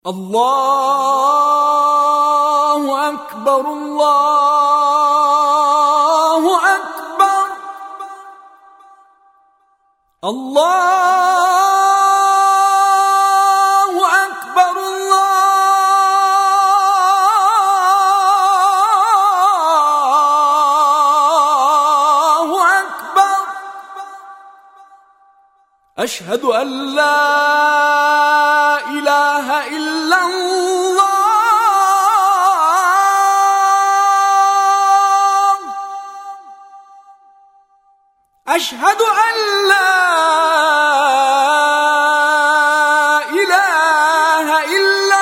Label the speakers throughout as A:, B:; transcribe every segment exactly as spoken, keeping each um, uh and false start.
A: الله أكبر الله أكبر الله أكبر الله أكبر أشهد أن لا إله إلا الله أشهد أن لا إله إلا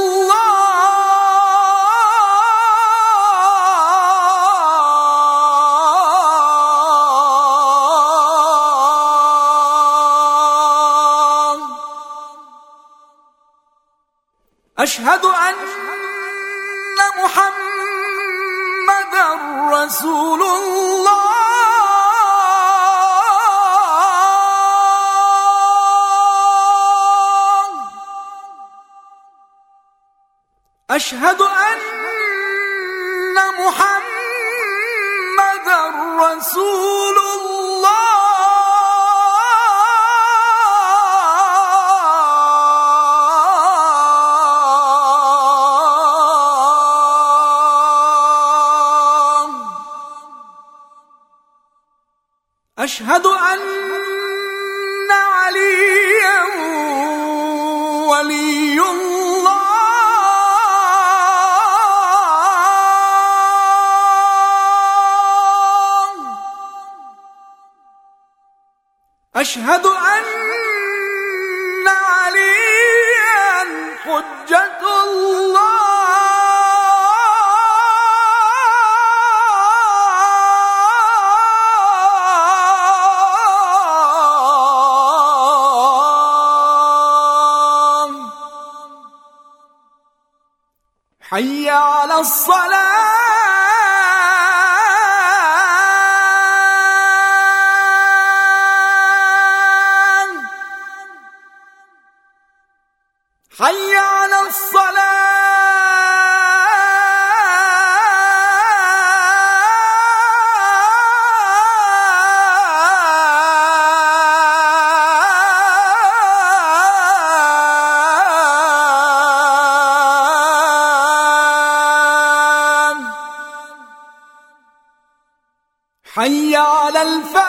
A: الله أشهد أن محمدًا رسول الله أشهد أن محمدًا رسول الله أشهد أن عليا ولي الله أشهد أن عليا حجة الله حي على الصلاة حي على الصلاة حي على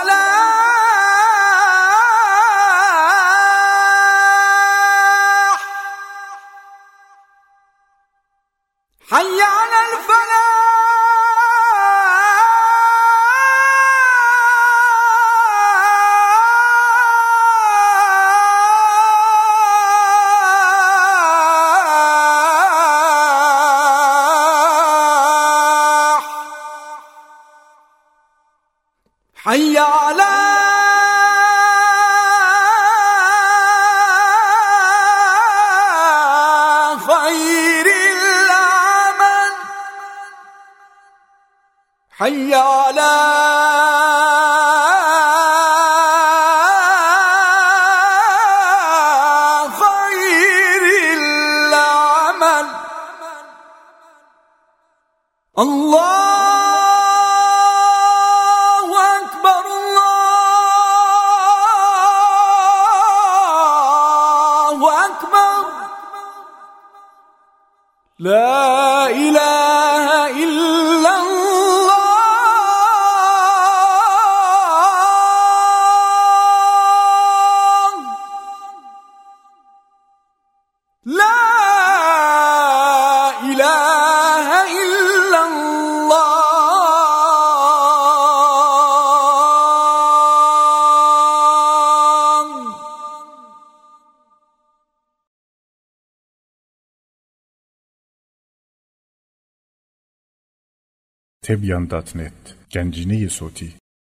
A: الفلاح حي على الفلاح حي على خير العمل حي على خير العمل الله أكبر لا إله إلا الله لا إله إلا الله
B: Tebyan nokta net Genciniyi Soti